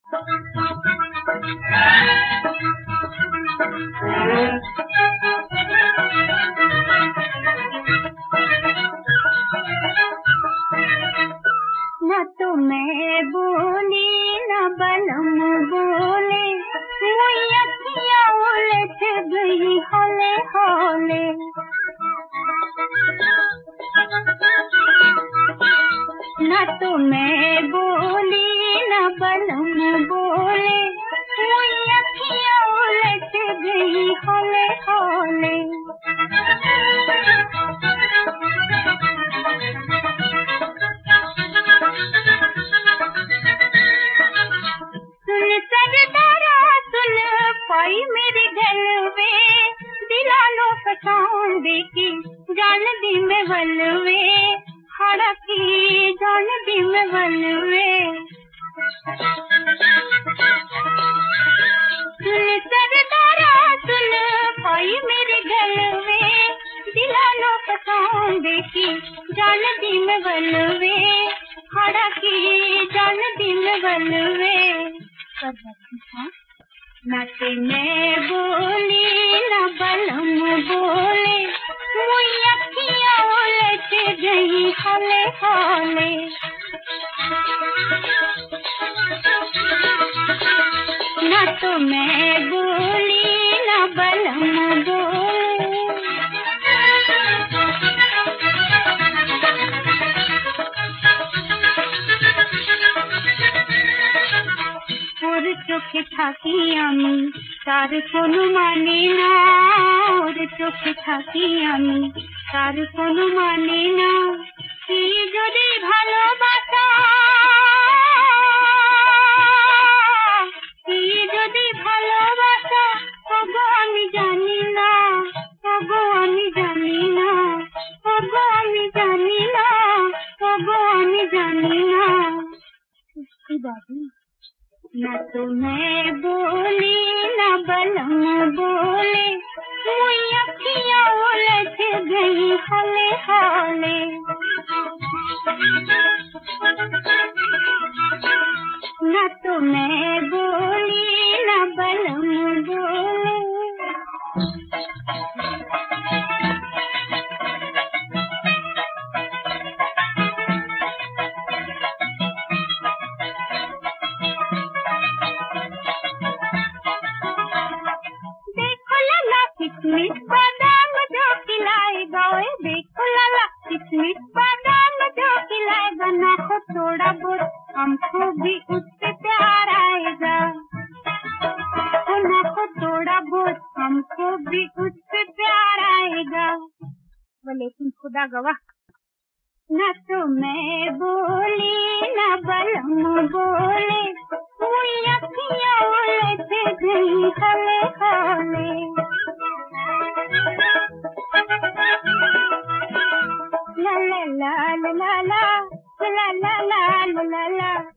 न तो मैं बोली न बलम बोले, हुई अखियाँ उलझ गई हौले हौले। न तो मैं बोली न बलम बोले, हुई अखियाँ उलझ गई हौले हौले। सुन सरदारा सुन पाई मेरी गलवे, दिला लो फसाऊं देखी जान दी में बलवे, हड़ा की जान दी में बलवे। सुन सरदारा सुन पाई मेरी गलवे, दिला लो फसाऊं देखी जान दी में बलवे, हड़ा की जान दी में बलवे। न ते मैं बोली न बलम बोले, हुई अखियाँ उलझ गई हौले हौले। न तो मैं बोली न बलम बोले। और चोखे थाकी আমি তার কোনো মানে না, ওর চোখে থাকি আমি তার কোনো মানে না। কি যদি ভালোবাসা, কি যদি ভালোবাসা, ওগো আমি জানি না, ওগো আমি জানি না, ওগো আমি জানি না, ওগো আমি জানি না। বাবু न तो मैं बोली न बलम बोले, हुई अखियाँ उलझ गई हौले हौले। न तो मैं बोली न बलम बोले। किशमिश बादाम जो खिलाए गए, देखो लाला किशमिश बादाम जो खिलाएगा, ना हो थोड़ा बहुत हमको भी उससे प्यार आएगा, ना हो थोड़ा बहुत हमको भी उससे प्यार आएगा। लेकिन खुदा गवाह, न तो मैं बोली न बलम बोले, हुई अखियाँ उलझ गई हौले हौले। La la la la la la la la la la la la.